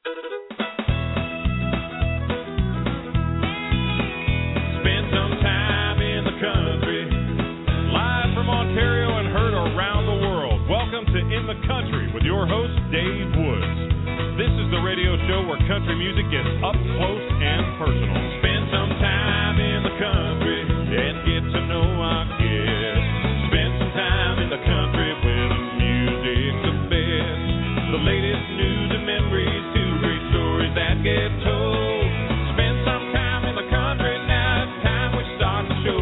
Spend some time in the country, live from Ontario and heard around the world. Welcome to In the Country with your host, Dave Woods. This is the radio show where country music gets up close and personal. Spend some time in the country and get to know our guests. Spend some time in the country where the music's the best. The latest news and memories, two great stories that get told. Spend some time in the country, now it's time we start the show.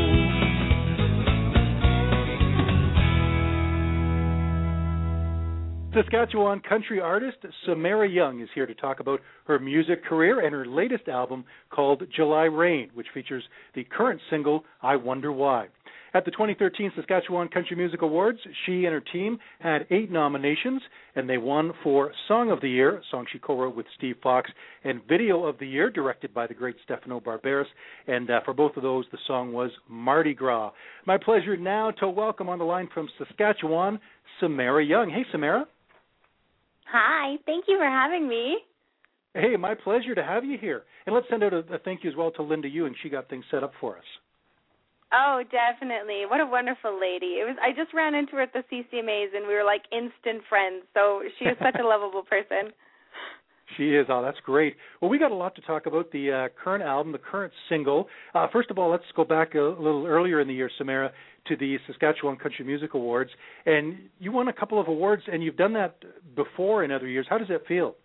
Saskatchewan country artist Samara Young is here to talk about her music career and her latest album called July Rain, which features the current single, I Wonder Why. At the 2013 Saskatchewan Country Music Awards, she and her team had 8 nominations, and they won for Song of the Year, a song she co-wrote with Steve Fox, and Video of the Year, directed by the great Stefano Barberis. And for both of those, the song was Mardi Gras. My pleasure now to welcome on the line from Saskatchewan, Samara Young. Hey, Samara. Hi, thank you for having me. Hey, my pleasure to have you here. And let's send out a thank you as well to Linda Ewing. She got things set up for us. Oh, definitely. What a wonderful lady. I just ran into her at the CCMAs, and we were like instant friends. So she is such a lovable person. She is. Oh, that's great. Well, we got a lot to talk about, the current album, the current single. First of all, let's go back a little earlier in the year, Samara, to the Saskatchewan Country Music Awards. And you won a couple of awards, and you've done that before in other years. How does that feel?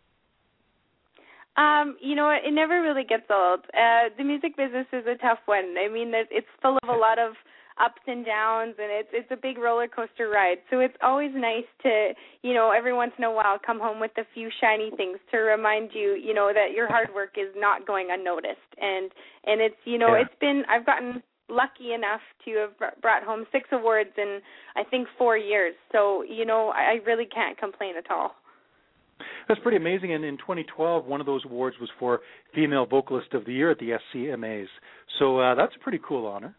You know what? It never really gets old. The music business is a tough one. I mean, it's full of a lot of ups and downs, and it's a big roller coaster ride. So it's always nice to, every once in a while come home with a few shiny things to remind you, that your hard work is not going unnoticed. And it's, it's been, I've gotten lucky enough to have brought home 6 awards in, I think, 4 years. So, I really can't complain at all. That's pretty amazing. And in 2012, one of those awards was for Female Vocalist of the Year at the SCMAs. So that's a pretty cool honor.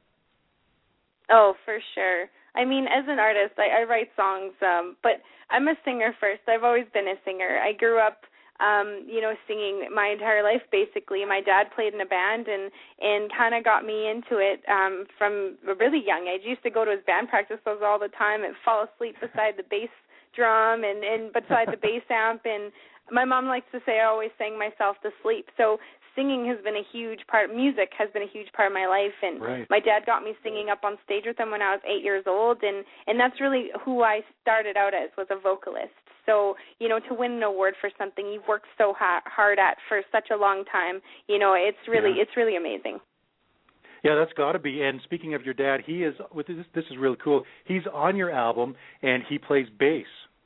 Oh, for sure. I mean, as an artist, I write songs, but I'm a singer first. I've always been a singer. I grew up, singing my entire life, basically. My dad played in a band and kind of got me into it from a really young age. I used to go to his band practices all the time and fall asleep beside the bass drum and beside the bass amp. And my mom likes to say I always sang myself to sleep. So singing has been a huge part. Music has been a huge part of my life, and right. My dad got me singing up on stage with him when I was 8 years old, and that's really who I started out as, was a vocalist. So, to win an award for something you've worked so hard at for such a long time, it's really amazing. Yeah, that's got to be. And speaking of your dad, he is. This is really cool. He's on your album, and he plays bass.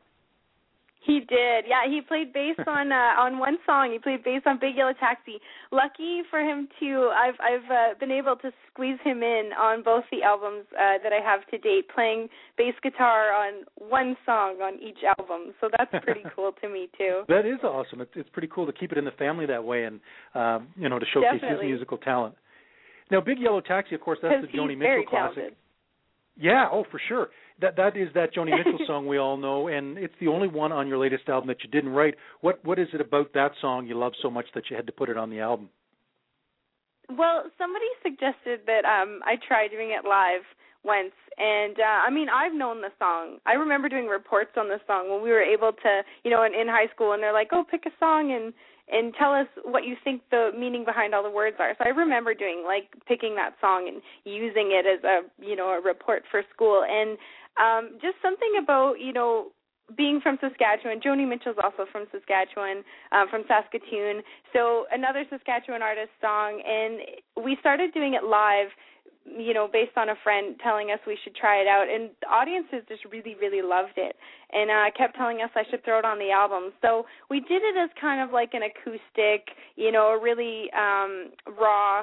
He did. Yeah, he played bass on one song. He played bass on Big Yellow Taxi. Lucky for him too, I've been able to squeeze him in on both the albums that I have to date, playing bass guitar on one song on each album. So that's pretty cool to me too. That is awesome. It's pretty cool to keep it in the family that way, and to showcase Definitely. his musical talent. Now, Big Yellow Taxi, of course, that's the Joni Mitchell classic. Talented. Yeah, for sure. That is that Joni Mitchell song we all know, and it's the only one on your latest album that you didn't write. What is it about that song you love so much that you had to put it on the album? Well, somebody suggested that I try doing it live once, and I've known the song. I remember doing reports on the song when we were able to, in high school, and they're like, oh, pick a song and tell us what you think the meaning behind all the words are. So I remember picking that song and using it as a report for school. And just something about, being from Saskatchewan. Joni Mitchell's also from Saskatchewan, from Saskatoon. So another Saskatchewan artist song. And we started doing it live, based on a friend telling us we should try it out. And the audiences just really, really loved it and kept telling us I should throw it on the album. So we did it as kind of like an acoustic, a really raw,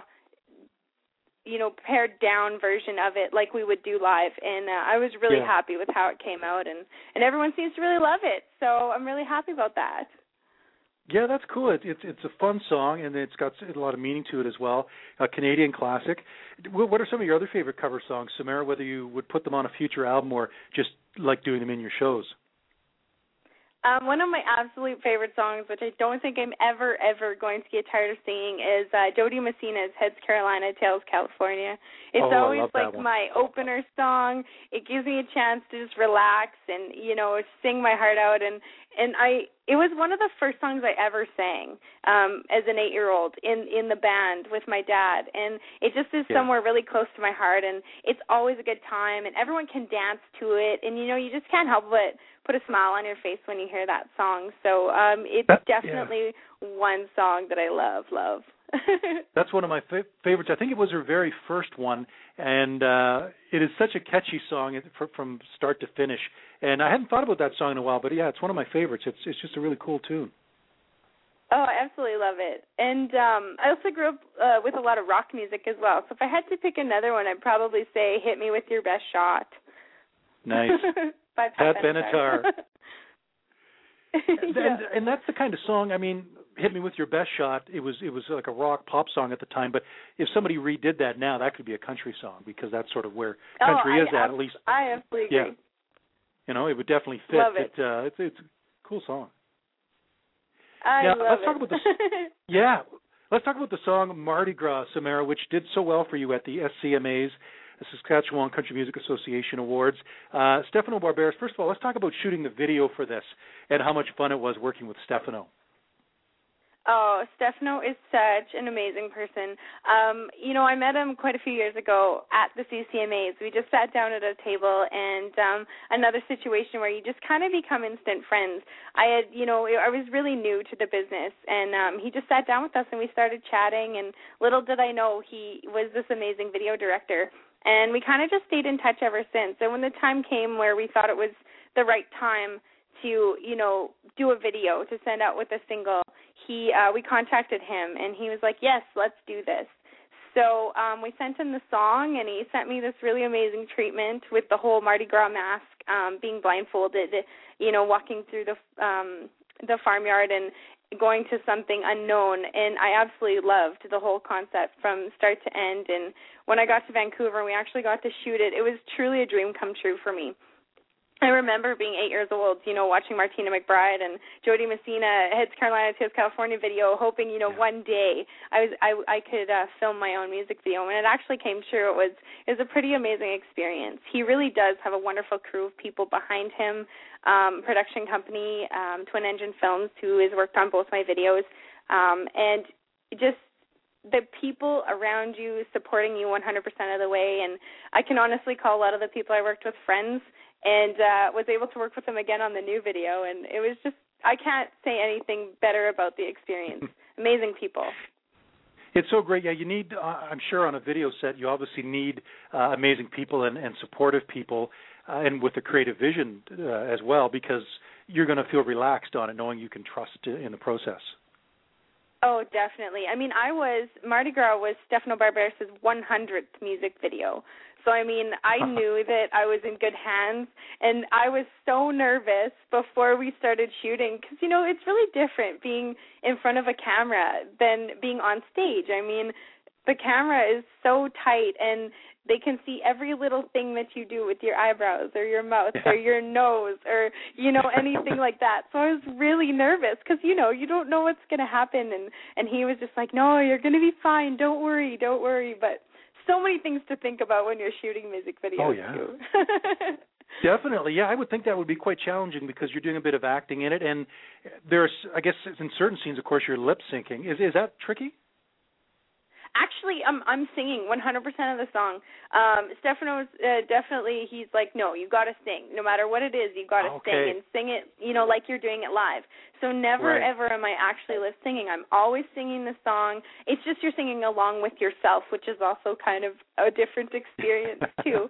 pared down version of it like we would do live. And I was really happy with how it came out. And everyone seems to really love it. So I'm really happy about that. Yeah, that's cool. It's a fun song, and it's got a lot of meaning to it as well. A Canadian classic. What are some of your other favorite cover songs, Samara, whether you would put them on a future album or just like doing them in your shows? One of my absolute favorite songs, which I don't think I'm ever going to get tired of singing, is Jody Messina's Heads Carolina, Tails California. It's always like my opener song. It gives me a chance to just relax and, sing my heart out. And it was one of the first songs I ever sang as an 8-year-old in the band with my dad. And it just is somewhere really close to my heart, and it's always a good time, and everyone can dance to it. And, you just can't help but put a smile on your face when you hear that song. So it's definitely one song that I love. That's one of my favorites. I think it was her very first one, and it is such a catchy song from start to finish. And I hadn't thought about that song in a while, but it's one of my favorites. It's just a really cool tune. Oh, I absolutely love it. And I also grew up with a lot of rock music as well. So if I had to pick another one, I'd probably say Hit Me With Your Best Shot. Nice. By Pat Benatar. And that's the kind of song, Hit Me With Your Best Shot, it was like a rock pop song at the time, but if somebody redid that now, that could be a country song, because that's sort of where country is at least. I absolutely agree. Yeah. It would definitely fit. Love it. It's a cool song. Let's talk about let's talk about the song Mardi Gras, Samara, which did so well for you at the SCMAs, the Saskatchewan Country Music Association Awards. Stefano Barberis, first of all, let's talk about shooting the video for this and how much fun it was working with Stefano. Oh, Stefano is such an amazing person. I met him quite a few years ago at the CCMAs. We just sat down at a table, and another situation where you just kind of become instant friends. I was really new to the business, and he just sat down with us, and we started chatting, and little did I know he was this amazing video director. And we kind of just stayed in touch ever since. And when the time came where we thought it was the right time to, do a video to send out with a single, we contacted him, and he was like, yes, let's do this. So we sent him the song, and he sent me this really amazing treatment with the whole Mardi Gras mask, being blindfolded, walking through the farmyard and going to something unknown. And I absolutely loved the whole concept from start to end. And when I got to Vancouver and we actually got to shoot it, it was truly a dream come true for me. I remember being 8 years old, watching Martina McBride and Jody Messina, Heads Carolina, Tails California video, hoping, one day I could film my own music video. And it actually came true. It was a pretty amazing experience. He really does have a wonderful crew of people behind him, production company, Twin Engine Films, who has worked on both my videos, and just the people around you supporting you 100% of the way. And I can honestly call a lot of the people I worked with friends, and was able to work with them again on the new video. And it was just, I can't say anything better about the experience. Amazing people. It's so great. Yeah, you need, I'm sure on a video set, you obviously need amazing people and supportive people, and with a creative vision as well, because you're going to feel relaxed on it, knowing you can trust in the process. Oh, definitely. Mardi Gras was Stefano Barberis' 100th music video. So, I knew that I was in good hands, and I was so nervous before we started shooting because, it's really different being in front of a camera than being on stage. The camera is so tight, and they can see every little thing that you do with your eyebrows or your mouth or your nose or, anything like that. So I was really nervous because, you don't know what's going to happen. And he was just like, no, you're going to be fine. Don't worry. But so many things to think about when you're shooting music videos, too. Definitely. Yeah, I would think that would be quite challenging because you're doing a bit of acting in it. And there's, I guess, in certain scenes, of course, you're lip syncing. Is that tricky? Actually, I'm singing 100% of the song. Stefano's definitely, he's like, no, you got to sing. No matter what it is, you got to sing, and sing it, like you're doing it live. So never, ever am I actually lip singing. I'm always singing the song. It's just you're singing along with yourself, which is also kind of a different experience, too.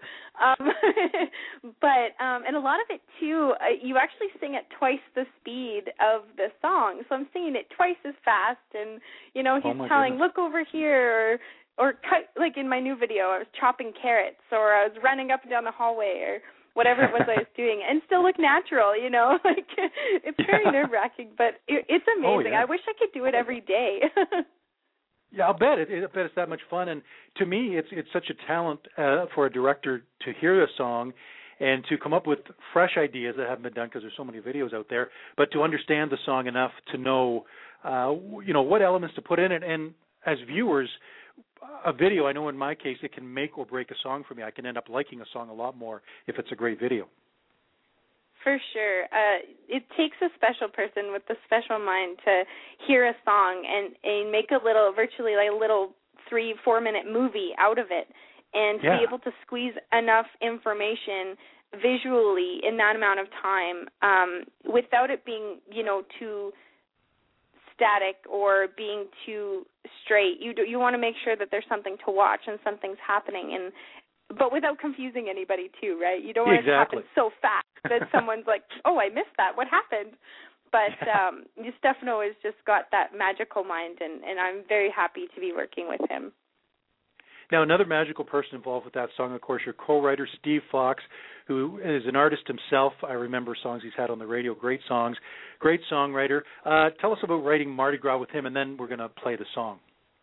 But and a lot of it, too, you actually sing at twice the speed of the song. So I'm singing it twice as fast, and, he's telling, look over here, or cut, like in my new video, I was chopping carrots, or I was running up and down the hallway, or whatever it was I was doing, and still look natural, it's very nerve-wracking, but it's amazing. I wish I could do it every day. Yeah, I'll bet it's that much fun, and to me, it's such a talent for a director to hear a song and to come up with fresh ideas that haven't been done because there's so many videos out there, but to understand the song enough to know, what elements to put in it. And as viewers, a video, I know in my case, it can make or break a song for me. I can end up liking a song a lot more if it's a great video. For sure. It takes a special person with a special mind to hear a song and make virtually like a little 3-4 minute movie out of it, and to be able to squeeze enough information visually in that amount of time without it being, too static or being too straight. You want to make sure that there's something to watch and something's happening, but without confusing anybody too, right? You don't want it to happen so fast that someone's like, oh, I missed that. What happened? But Stefano has just got that magical mind, and I'm very happy to be working with him. Now, another magical person involved with that song, of course, your co-writer, Steve Fox, who is an artist himself. I remember songs he's had on the radio, great songs, great songwriter. Tell us about writing Mardi Gras with him, and then we're going to play the song.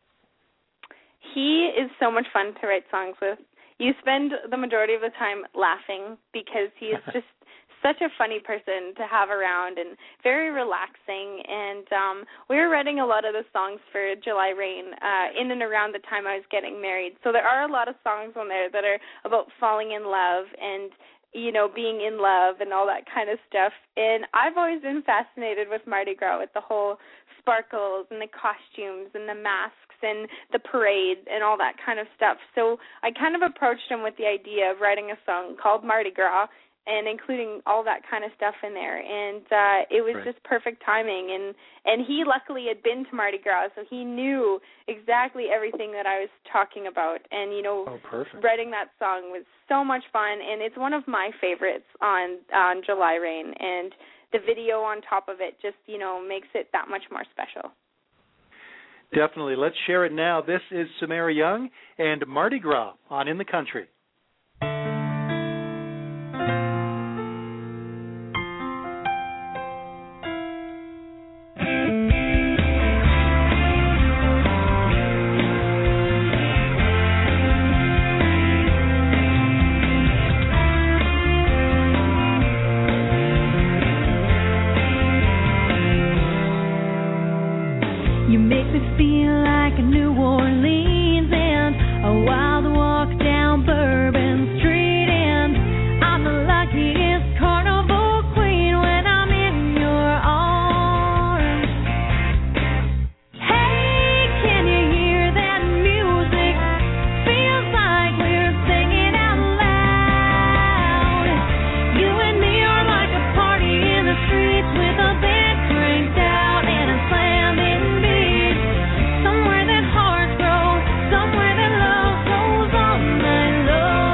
He is so much fun to write songs with. You spend the majority of the time laughing because he is just such a funny person to have around and very relaxing. And we were writing a lot of the songs for July Rain in and around the time I was getting married. So there are a lot of songs on there that are about falling in love and, being in love and all that kind of stuff. And I've always been fascinated with Mardi Gras, with the whole sparkles and the costumes and the masks and the parade and all that kind of stuff. So I kind of approached him with the idea of writing a song called Mardi Gras and including all that kind of stuff in there. And it was just perfect timing. And he luckily had been to Mardi Gras, so he knew exactly everything that I was talking about. And, writing that song was so much fun, and it's one of my favorites on July Rain. And the video on top of it just, makes it that much more special. Definitely. Let's share it now. This is Samara Young and Mardi Gras on In the Country. You make me feel like a New Orleans and a wild walk down Bourbon Street, and I'm the luckiest carnival queen when I'm in your arms. Hey, can you hear that music? Feels like we're singing out loud. You and me are like a party in the streets with a band cranked out and a slamming beat. Somewhere that hearts grow, somewhere that love goes all night long.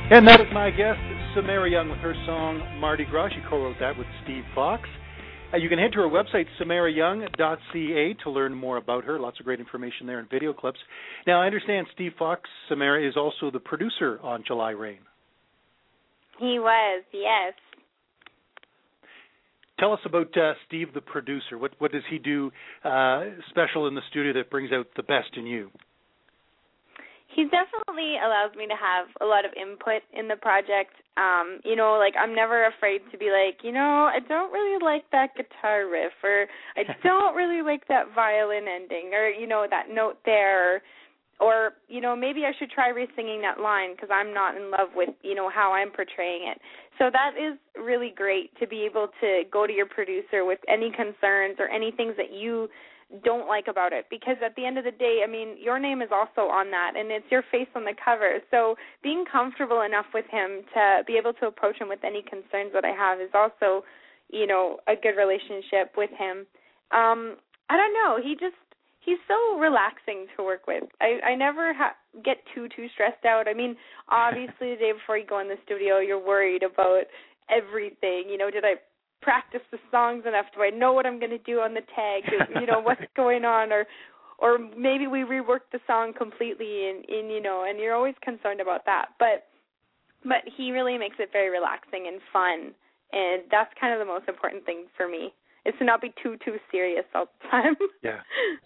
And that is my guest, Samara Young, with her song Mardi Gras. She co-wrote that with Steve Fox. You can head to her website, samarayoung.ca, to learn more about her. Lots of great information there and video clips. Now, I understand Steve Fox, Samara, is also the producer on July Rain. He was, yes. Tell us about Steve, the producer. What does he do special in the studio that brings out the best in you? He definitely allows me to have a lot of input in the project. I'm never afraid to be like, I don't really like that guitar riff, or I don't really like that violin ending, or, that note there, or maybe I should try re-singing that line because I'm not in love with, how I'm portraying it. So that is really great to be able to go to your producer with any concerns or any things that you don't like about it, because at the end of the day, your name is also on that, and it's your face on the cover. So being comfortable enough with him to be able to approach him with any concerns that I have is also, a good relationship with him. I don't know. He's so relaxing to work with. I never get too stressed out. Obviously the day before you go in the studio, you're worried about everything. Did I practice the songs enough? Do I know what I'm going to do on the tag? What's going on? Or maybe we reworked the song completely, and you're always concerned about that. But he really makes it very relaxing and fun, and that's kind of the most important thing for me, is to not be too serious all the time. Yeah.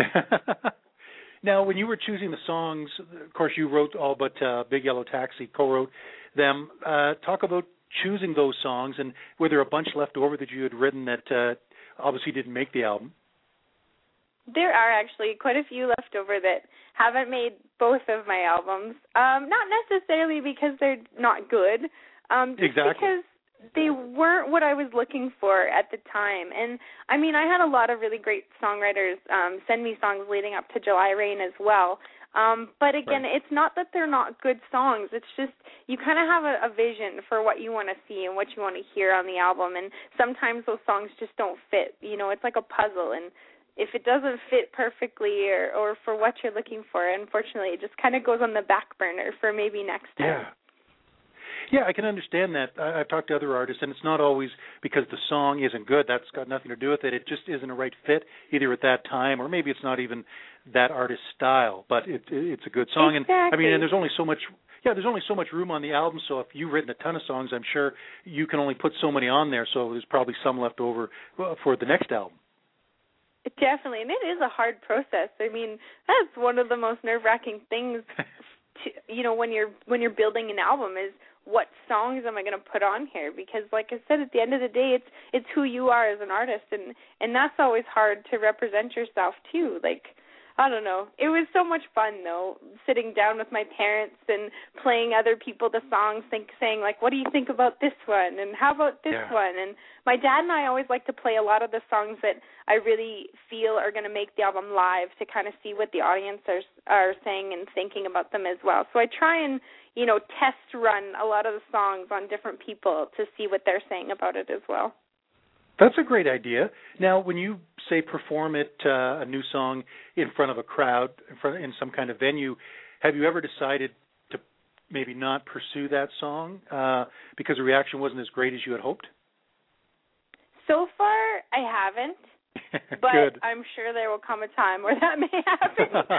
Now, when you were choosing the songs, of course, you wrote all but Big Yellow Taxi, co-wrote them. Talk about choosing those songs, and were there a bunch left over that you had written that obviously didn't make the album? There are actually quite a few left over that haven't made both of my albums. Not necessarily because they're not good, just because they weren't what I was looking for at the time. And I had a lot of really great songwriters send me songs leading up to July Rain as well. But again, right. It's not that they're not good songs. It's just you kind of have a vision for what you want to see and what you want to hear on the album. And sometimes those songs just don't fit. It's like a puzzle. And if it doesn't fit perfectly or for what you're looking for, unfortunately, it just kind of goes on the back burner for maybe next time. Yeah, I can understand that. I've talked to other artists, and it's not always because the song isn't good. That's got nothing to do with it. It just isn't a right fit either at that time, or maybe it's not even that artist's style, but it's a good song. Exactly. And there's only so much. Yeah, there's only so much room on the album. So if you've written a ton of songs, I'm sure you can only put so many on there. So there's probably some left over for the next album. Definitely, and it is a hard process. That's one of the most nerve-wracking things. When you're building an album is, what songs am I going to put on here? Because, like I said, at the end of the day, it's who you are as an artist, and that's always hard to represent yourself too. I don't know. It was so much fun, though, sitting down with my parents and playing other people the songs, saying, what do you think about this one? And how about this one? And my dad and I always like to play a lot of the songs that I really feel are going to make the album live, to kind of see what the audience are saying and thinking about them as well. So I try and, test run a lot of the songs on different people to see what they're saying about it as well. That's a great idea. Now, when you say perform a new song in front of a crowd, in some kind of venue, have you ever decided to maybe not pursue that song because the reaction wasn't as great as you had hoped? So far, I haven't, but Good. I'm sure there will come a time where that may happen.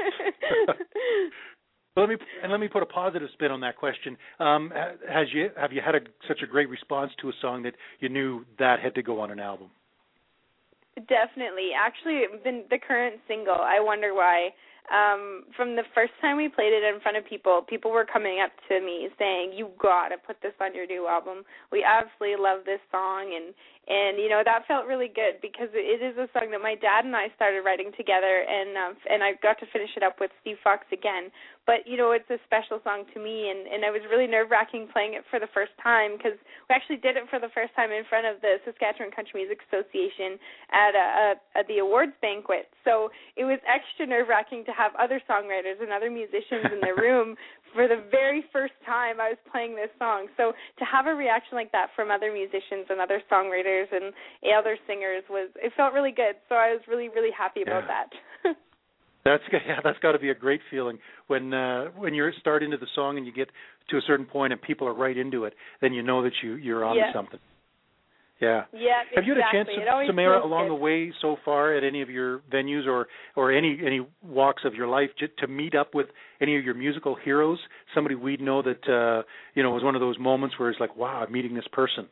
Let me put a positive spin on that question. Have you had such a great response to a song that you knew that had to go on an album? Definitely. Actually, the current single, I Wonder Why, from the first time we played it in front of people were coming up to me saying, "You got to put this on your new album. We absolutely love this song." And that felt really good, because it is a song that my dad and I started writing together, and I got to finish it up with Steve Fox again. But, it's a special song to me, and it was really nerve-wracking playing it for the first time, because we actually did it for the first time in front of the Saskatchewan Country Music Association at the awards banquet. So it was extra nerve-wracking to have other songwriters and other musicians in the room for the very first time I was playing this song. So to have a reaction like that from other musicians and other songwriters and other singers it felt really good. So I was really, really happy about that. That's got to be a great feeling when you're start into the song and you get to a certain point and people are right into it. Then you know that you're on to something. Yeah. Yeah. Have you had a chance, Samara, along good. the way so far at any of your venues or any walks of your life to meet up with any of your musical heroes? Somebody we'd know that was one of those moments where it's like, wow, I'm meeting this person.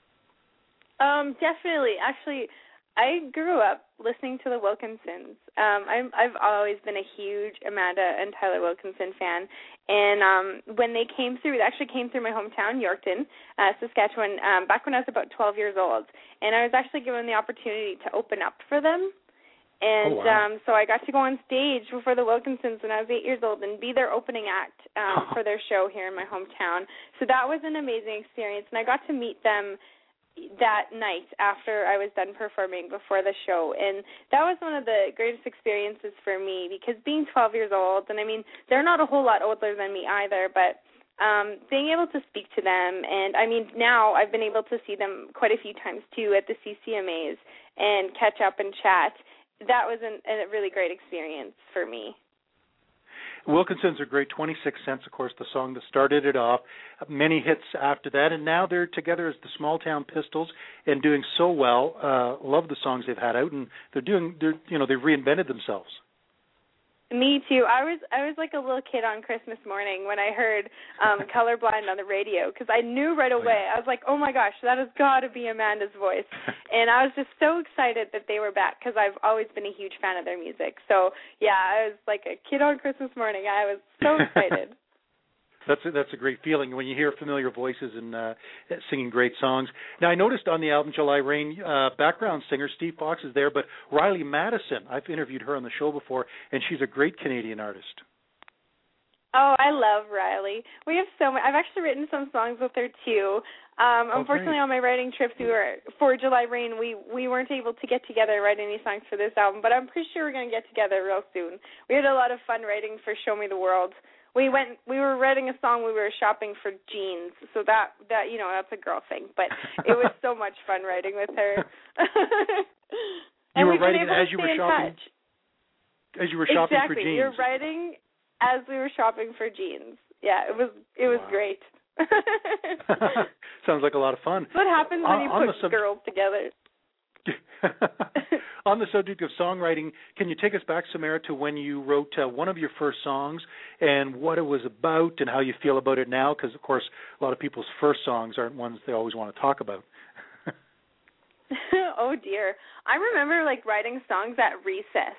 Definitely. Actually, I grew up listening to the Wilkinsons. I've always been a huge Amanda and Tyler Wilkinson fan, and when they came through, they actually came through my hometown, Yorkton, Saskatchewan, back when I was about 12 years old, and I was actually given the opportunity to open up for them. And so I got to go on stage before the Wilkinsons when I was 8 years old and be their opening act for their show here in my hometown. So that was an amazing experience, and I got to meet them that night after I was done performing before the show, and that was one of the greatest experiences for me because being 12 years old, and I mean they're not a whole lot older than me either, but being able to speak to them, and I mean now I've been able to see them quite a few times too at the CCMAs and catch up and chat. That was a really great experience for me. Wilkinsons are great. 26 Cents, of course, the song that started it off. Many hits after that, and now they're together as the Small Town Pistols and doing so well. Love the songs they've had out, and they've reinvented themselves. Me too. I was like a little kid on Christmas morning when I heard Colorblind on the radio because I knew right away. I was like, oh my gosh, that has got to be Amanda's voice. And I was just so excited that they were back because I've always been a huge fan of their music. So, yeah, I was like a kid on Christmas morning. I was so excited. That's a great feeling when you hear familiar voices and singing great songs. Now, I noticed on the album July Rain, background singer Steve Fox is there, but Riley Madison, I've interviewed her on the show before, and she's a great Canadian artist. Oh, I love Riley. We have so many. I've actually written some songs with her too. Unfortunately, on my writing trips for July Rain, we weren't able to get together and write any songs for this album, but I'm pretty sure we're going to get together real soon. We had a lot of fun writing for Show Me the World. We were writing a song. We were shopping for jeans, so that that's a girl thing. But it was so much fun writing with her. You were writing as you were shopping. As you were shopping for jeans. Exactly. You're writing as we were shopping for jeans. Yeah, it was great. Sounds like a lot of fun. What happens when you put girls together? On the subject of songwriting, can you take us back, Samara, to when you wrote one of your first songs and what it was about and how you feel about it now? Because, of course, a lot of people's first songs aren't ones they always want to talk about. Oh, dear. I remember, writing songs at recess,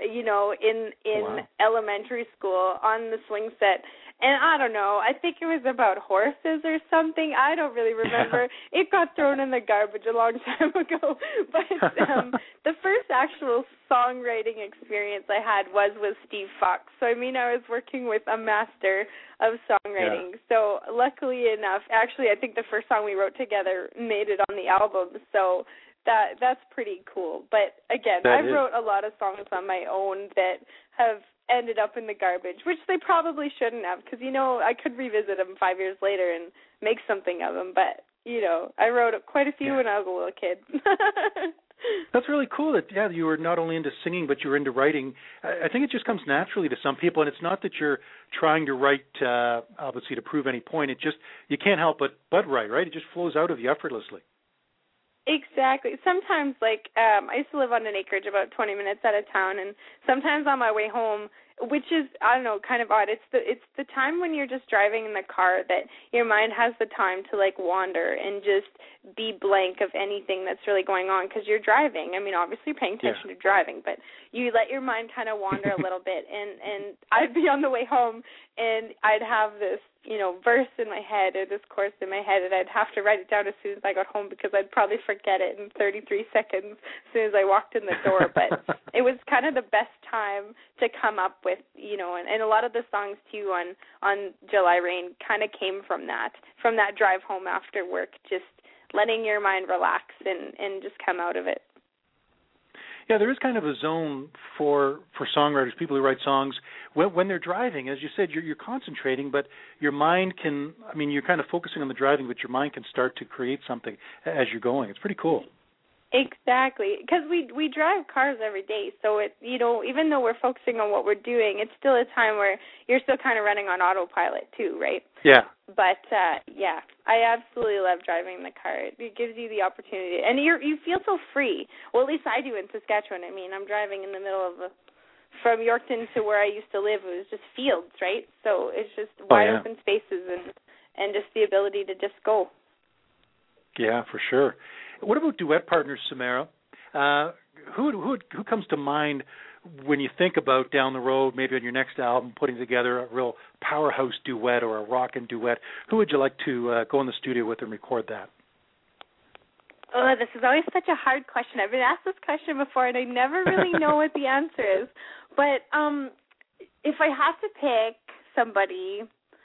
in elementary school on the swing set. And I don't know, I think it was about horses or something. I don't really remember. It got thrown in the garbage a long time ago. But the first actual songwriting experience I had was with Steve Fox. So, I was working with a master of songwriting. Yeah. So, luckily enough, actually, I think the first song we wrote together made it on the album. So, that's pretty cool. But, again, I wrote a lot of songs on my own that have ended up in the garbage, which they probably shouldn't have, because I could revisit them 5 years later and make something of them. But I wrote quite a few when I was a little kid. That's really cool that you were not only into singing but you were into writing. I think it just comes naturally to some people, and it's not that you're trying to write obviously to prove any point. It just you can't help but write, right? It just flows out of you effortlessly. Exactly. Sometimes, I used to live on an acreage about 20 minutes out of town, and sometimes on my way home, which is, I don't know, kind of odd. It's the time when you're just driving in the car that your mind has the time to, wander and just be blank of anything that's really going on because you're driving. Obviously paying attention to driving, but you let your mind kind of wander a little bit, and I'd be on the way home, and I'd have this, verse in my head or this chorus in my head, and I'd have to write it down as soon as I got home because I'd probably forget it in 33 seconds as soon as I walked in the door. But it was kind of the best time to come up with, and a lot of the songs too on July Rain kind of came from that drive home after work, just letting your mind relax and just come out of it. Yeah, there is kind of a zone for songwriters, people who write songs, when they're driving. As you said, you're concentrating, but your mind can, you're kind of focusing on the driving, but your mind can start to create something as you're going. It's pretty cool. Exactly, because we drive cars every day, so it, you know, even though we're focusing on what we're doing, it's still a time where you're still kind of running on autopilot too, right? Yeah. But yeah, I absolutely love driving the car. It gives you the opportunity, and you feel so free. Well, at least I do in Saskatchewan. I mean, I'm driving in the middle of from Yorkton to where I used to live. It was just fields, right? So it's just wide open spaces and just the ability to just go. Yeah, for sure. What about duet partners, Samara? Who comes to mind when you think about down the road, maybe on your next album, putting together a real powerhouse duet or a rockin' duet? Who would you like to go in the studio with and record that? Oh, this is always such a hard question. I've been asked this question before, and I never really know what the answer is. But if I have to pick somebody,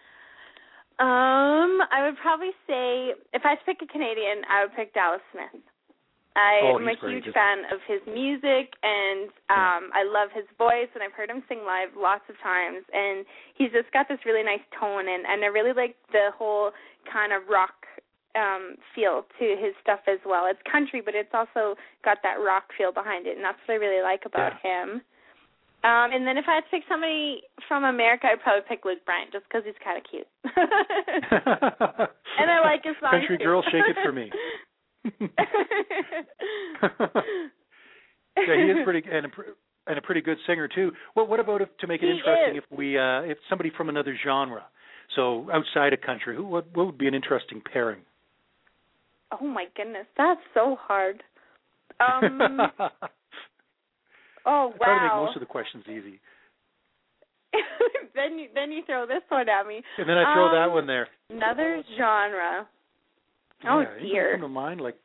I would probably say, if I had to pick a Canadian, I would pick Dallas Smith. I'm a huge fan of his music, and I love his voice, and I've heard him sing live lots of times, and he's just got this really nice tone, and I really like the whole kind of rock feel to his stuff as well. It's country, but it's also got that rock feel behind it, and that's what I really like about him. And then if I had to pick somebody from America, I'd probably pick Luke Bryan, just because he's kind of cute. And I like his song Country too. Girl, Shake It For Me. Yeah, he is pretty and a pretty good singer too. Well, what about to make it interesting if somebody from another genre, so outside of country, what would be an interesting pairing? Oh my goodness, that's so hard. Oh wow! I try to make most of the questions easy. then you throw this one at me, and then I throw that one there. Another genre. Oh dear. Come to mind like.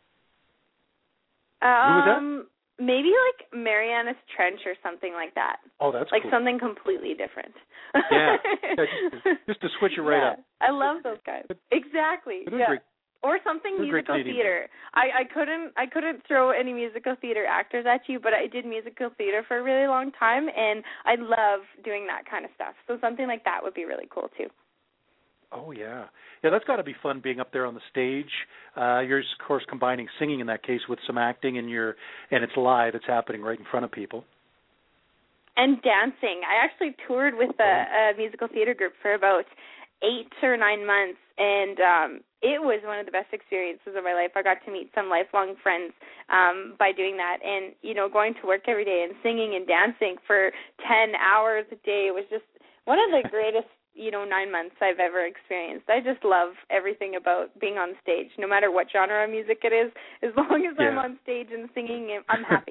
Who was that? Maybe like Marianas Trench or something like that. Oh, that's like cool. Something completely different. Yeah, just to switch it right up. I love those guys. Exactly. Yeah. Or something musical theater. I couldn't throw any musical theater actors at you, but I did musical theater for a really long time, and I love doing that kind of stuff. So something like that would be really cool too. Oh yeah, that's got to be fun being up there on the stage. You're of course combining singing in that case with some acting, and it's live. It's happening right in front of people. And dancing. I actually toured with a musical theater group for about 8 or 9 months, and it was one of the best experiences of my life. I got to meet some lifelong friends by doing that, and going to work every day and singing and dancing for 10 hours a day was just one of the greatest 9 months I've ever experienced. I just love everything about being on stage, no matter what genre of music it is. As long as I'm on stage and singing, I'm happy.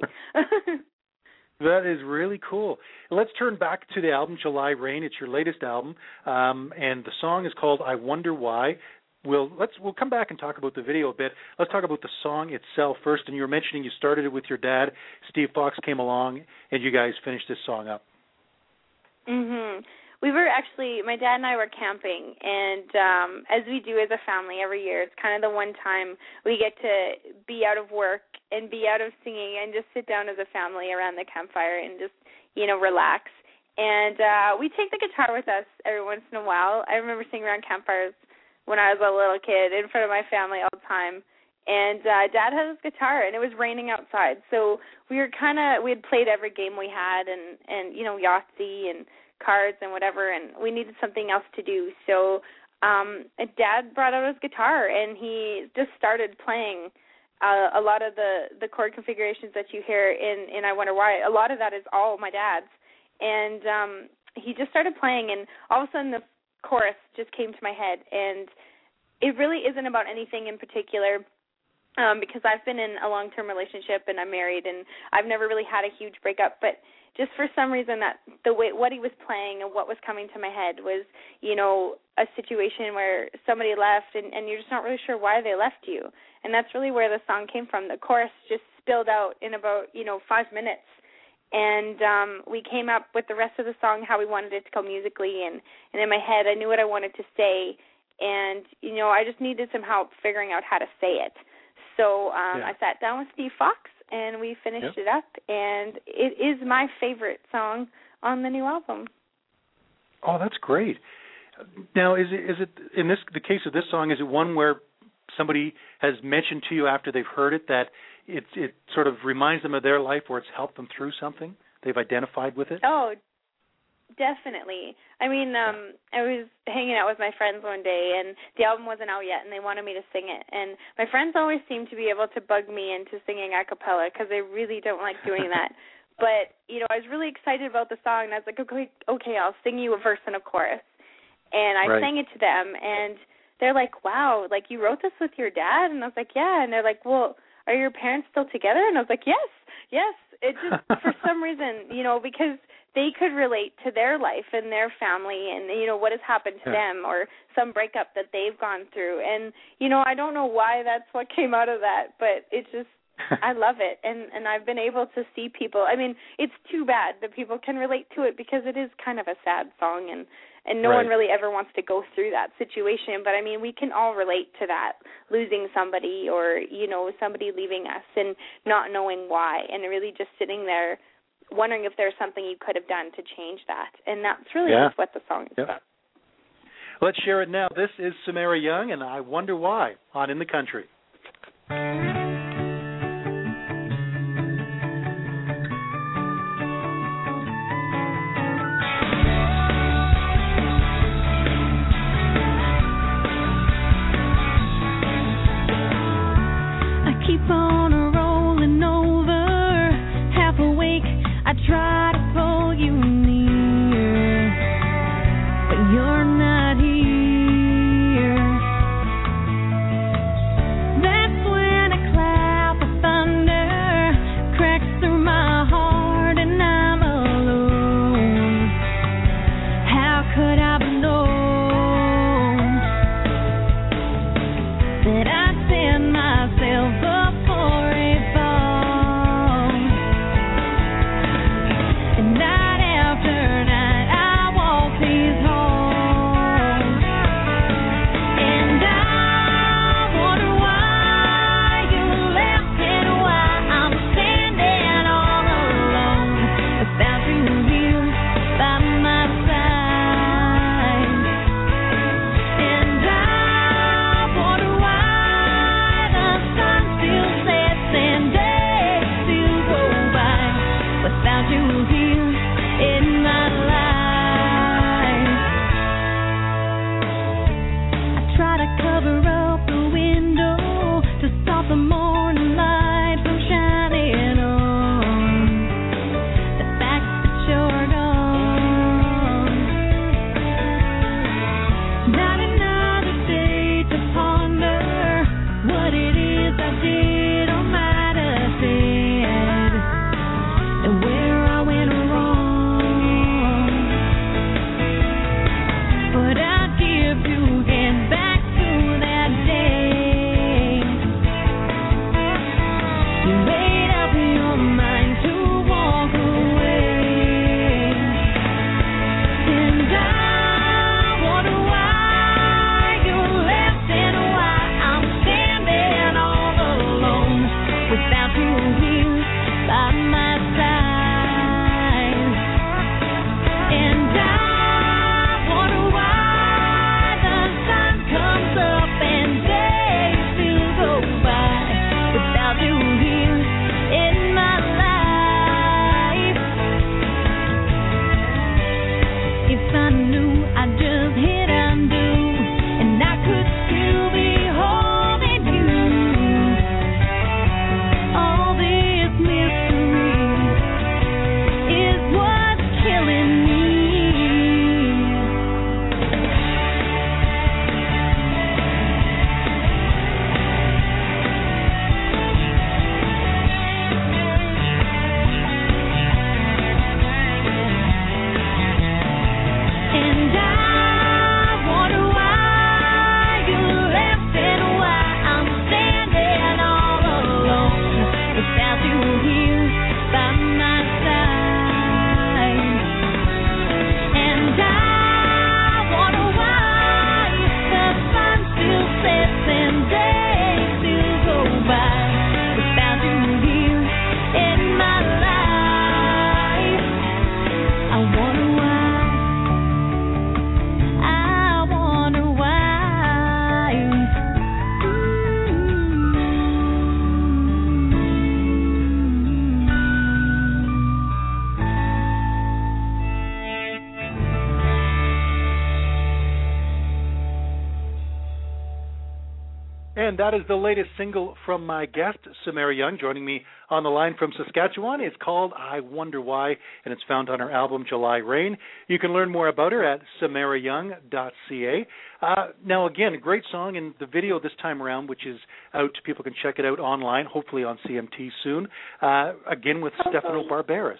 That is really cool. Let's turn back to the album July Rain. It's your latest album, and the song is called I Wonder Why. We'll come back and talk about the video a bit. Let's talk about the song itself first. And you were mentioning you started it with your dad. Steve Fox came along, and you guys finished this song up. Mhm. My dad and I were camping, and as we do as a family every year, it's kind of the one time we get to be out of work and be out of singing and just sit down as a family around the campfire and just, relax. And we take the guitar with us every once in a while. I remember singing around campfires when I was a little kid in front of my family all the time. And Dad had his guitar, and it was raining outside. So we had played every game we had and Yahtzee and cards and whatever, and we needed something else to do. So Dad brought out his guitar, and he just started playing a lot of the chord configurations that you hear in I Wonder Why. A lot of that is all my dad's. And he just started playing, and all of a sudden the chorus just came to my head. And it really isn't about anything in particular, because I've been in a long-term relationship, and I'm married, and I've never really had a huge breakup, but just for some reason that what he was playing and what was coming to my head was, a situation where somebody left and you're just not really sure why they left you. And that's really where the song came from. The chorus just spilled out in about, 5 minutes. And we came up with the rest of the song, how we wanted it to go musically. And in my head, I knew what I wanted to say. And, I just needed some help figuring out how to say it. So I sat down with Steve Fox, and we finished it up, and it is my favorite song on the new album. Oh, that's great. Now, is it in the case of this song, is it one where somebody has mentioned to you after they've heard it that it sort of reminds them of their life, or it's helped them through something? They've identified with it? Oh, definitely. I mean, I was hanging out with my friends one day, and the album wasn't out yet, and they wanted me to sing it. And my friends always seem to be able to bug me into singing a cappella because they really don't like doing that. But, I was really excited about the song, and I was like, okay, I'll sing you a verse and a chorus. And I sang it to them, and they're like, wow, like you wrote this with your dad? And I was like, yeah. And they're like, well, are your parents still together? And I was like, yes. It just, for some reason, because they could relate to their life and their family and, what has happened to them or some breakup that they've gone through. And, I don't know why that's what came out of that, but it just, I love it. And I've been able to see people. I mean, it's too bad that people can relate to it because it is kind of a sad song and no one really ever wants to go through that situation. But, I mean, we can all relate to that, losing somebody or, somebody leaving us and not knowing why and really just sitting there wondering if there's something you could have done to change that. And that's really just what the song is about. Let's share it now. This is Samara Young, and I Wonder Why on In the Country. Keep on rolling over, half awake, I try to pull you near, but you're not here. And that is the latest single from my guest, Samara Young, joining me on the line from Saskatchewan. It's called I Wonder Why, and it's found on her album July Rain. You can learn more about her at samarayoung.ca. Now, again, a great song, and the video this time around, which is out, people can check it out online, hopefully on CMT soon, again with Stefano Barbaris.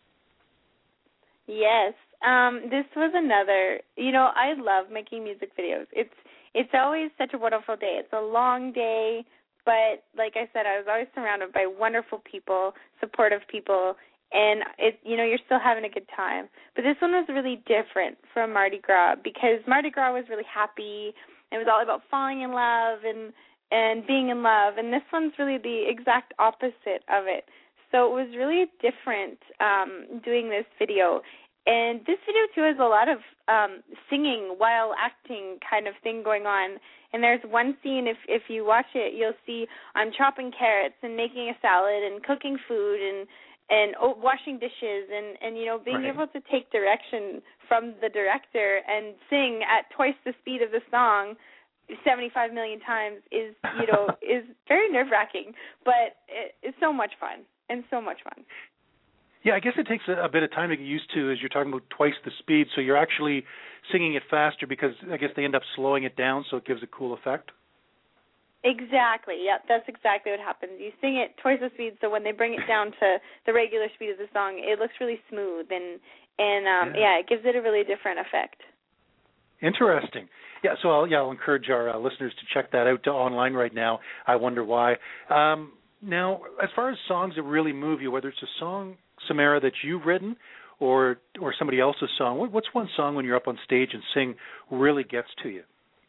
Yes. This was another, I love making music videos. It's always such a wonderful day. It's a long day, but like I said, I was always surrounded by wonderful people, supportive people, and you're still having a good time. But this one was really different from Mardi Gras because Mardi Gras was really happy. It was all about falling in love and being in love, and this one's really the exact opposite of it. So it was really different doing this video. And this video, too, has a lot of singing while acting kind of thing going on. And there's one scene, if you watch it, you'll see I'm chopping carrots and making a salad and cooking food and washing dishes and being able to take direction from the director and sing at twice the speed of the song 75 million times is very nerve-wracking. But it's so much fun and so much fun. Yeah, I guess it takes a bit of time to get used to, as you're talking about twice the speed, so you're actually singing it faster because I guess they end up slowing it down so it gives a cool effect. Exactly. Yeah, that's exactly what happens. You sing it twice the speed, so when they bring it down to the regular speed of the song, it looks really smooth, and it gives it a really different effect. Interesting. Yeah, so I'll encourage our listeners to check that out online right now. I Wonder Why. Now, as far as songs that really move you, whether it's a song, Samara, that you've written or somebody else's song, what's one song when you're up on stage and sing really gets to you?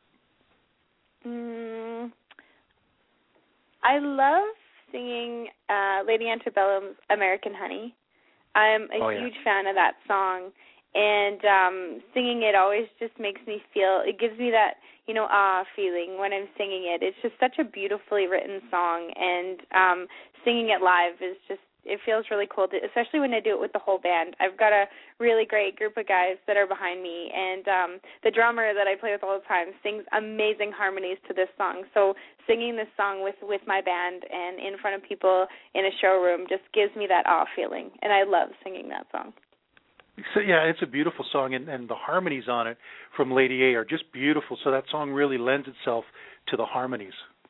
I love singing Lady Antebellum's American Honey. I'm a huge fan of that song, and singing it always just makes me feel, it gives me that, feeling when I'm singing it. It's just such a beautifully written song, and singing it live is just, it feels really cool, especially when I do it with the whole band. I've got a really great group of guys that are behind me, and the drummer that I play with all the time sings amazing harmonies to this song. So singing this song with my band and in front of people in a showroom just gives me that awe feeling, and I love singing that song. So, yeah, it's a beautiful song, and the harmonies on it from Lady A are just beautiful, so that song really lends itself to the harmonies.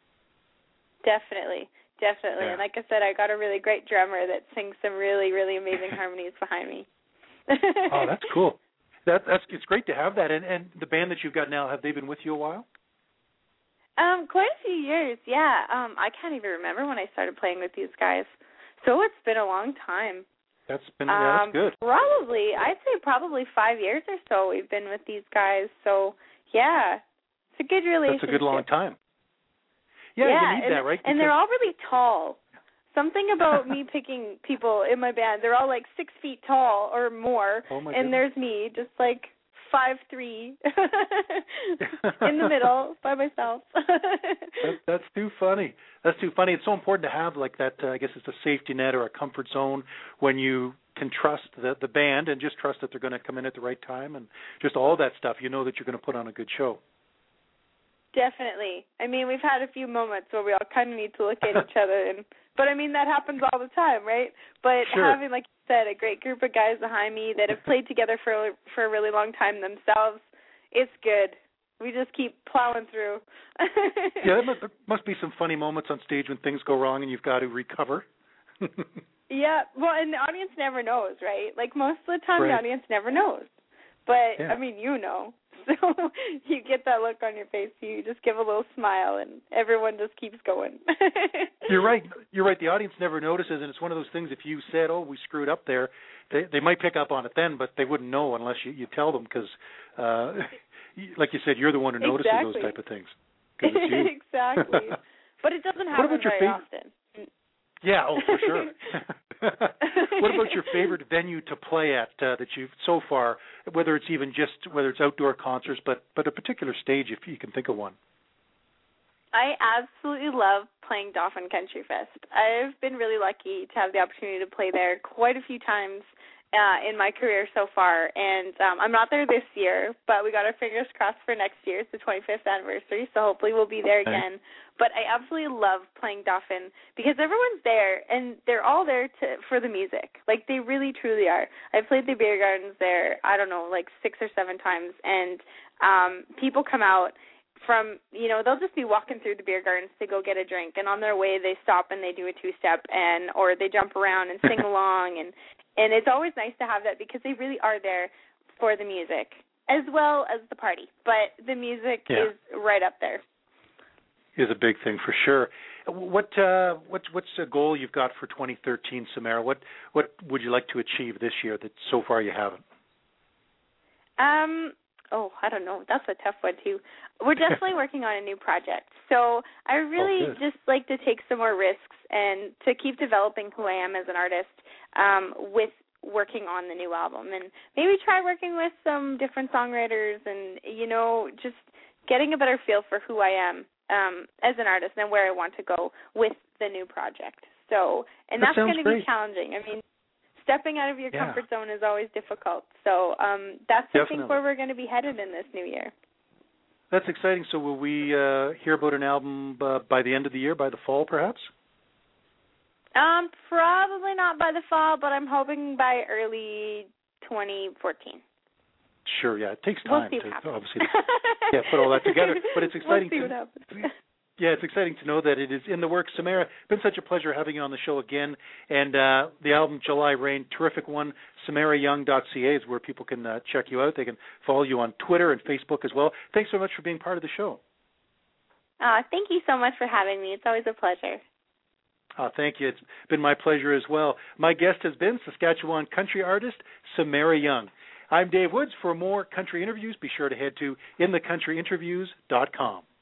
Definitely. Yeah. And like I said, I got a really great drummer that sings some really, really amazing harmonies behind me. Oh, that's cool. It's great to have that. And the band that you've got now, have they been with you a while? Quite a few years, yeah. I can't even remember when I started playing with these guys. So it's been a long time. That's good. I'd say probably 5 years or so we've been with these guys. So, yeah, it's a good relationship. That's a good long time. Yeah, you need that, right? And they're all really tall. Something about me picking people in my band, they're all like 6 feet tall or more, and there's me, just like 5'3", in the middle by myself. That's too funny. That's too funny. It's so important to have like that. I guess it's a safety net or a comfort zone when you can trust the band and just trust that they're going to come in at the right time and just all that stuff. You know that you're going to put on a good show. Definitely. I mean, we've had a few moments where we all kind of need to look at each other, but I mean, that happens all the time, right? But having, like you said, a great group of guys behind me that have played together for a really long time themselves, it's good. We just keep plowing through. Yeah, there must be some funny moments on stage when things go wrong and you've got to recover. Yeah, well, and the audience never knows, right? Like, most of the time, the audience never knows. But, I mean, you know. So you get that look on your face, you just give a little smile, and everyone just keeps going. You're right. The audience never notices, and it's one of those things, if you said, oh, we screwed up there, they might pick up on it then, but they wouldn't know unless you tell them because, like you said, you're the one who notices those type of things. It's you. Exactly. But it doesn't happen very often. Yeah, for sure. What about your favorite venue to play at that you've so far, whether it's outdoor concerts, but a particular stage if you can think of one? I absolutely love playing Dauphin Country Fest. I've been really lucky to have the opportunity to play there quite a few times, in my career so far, and I'm not there this year, but we got our fingers crossed for next year. It's the 25th anniversary, so hopefully we'll be there again. But I absolutely love playing Dauphin because everyone's there, and they're all there for the music. Like, they really, truly are. I've played the beer gardens there, I don't know, like 6 or 7 times, and people come out from, they'll just be walking through the beer gardens to go get a drink, and on their way they stop and they do a 2-step, or they jump around and sing along, and it's always nice to have that because they really are there for the music as well as the party. But the music is right up there. Is a big thing for sure. What's a goal you've got for 2013, Samara? What would you like to achieve this year that so far you haven't? I don't know. That's a tough one too. We're definitely working on a new project. So I really just like to take some more risks and to keep developing who I am as an artist with working on the new album, and maybe try working with some different songwriters and, just getting a better feel for who I am as an artist and where I want to go with the new project. So, and that's going to be challenging. I mean, stepping out of your comfort zone is always difficult. So that's I think where we're going to be headed in this new year. That's exciting. So will we hear about an album by the end of the year, by the fall perhaps? Probably not by the fall, but I'm hoping by early 2014. Sure, it takes time to obviously put all that together. But it's exciting. We'll see what happens. It's exciting to know that it is in the works. Samara, it's been such a pleasure having you on the show again. And the album July Rain, terrific one. SamaraYoung.ca is where people can check you out. They can follow you on Twitter and Facebook as well. Thanks so much for being part of the show. Thank you so much for having me. It's always a pleasure. Thank you. It's been my pleasure as well. My guest has been Saskatchewan country artist Samara Young. I'm Dave Woods. For more country interviews, be sure to head to inthecountryinterviews.com.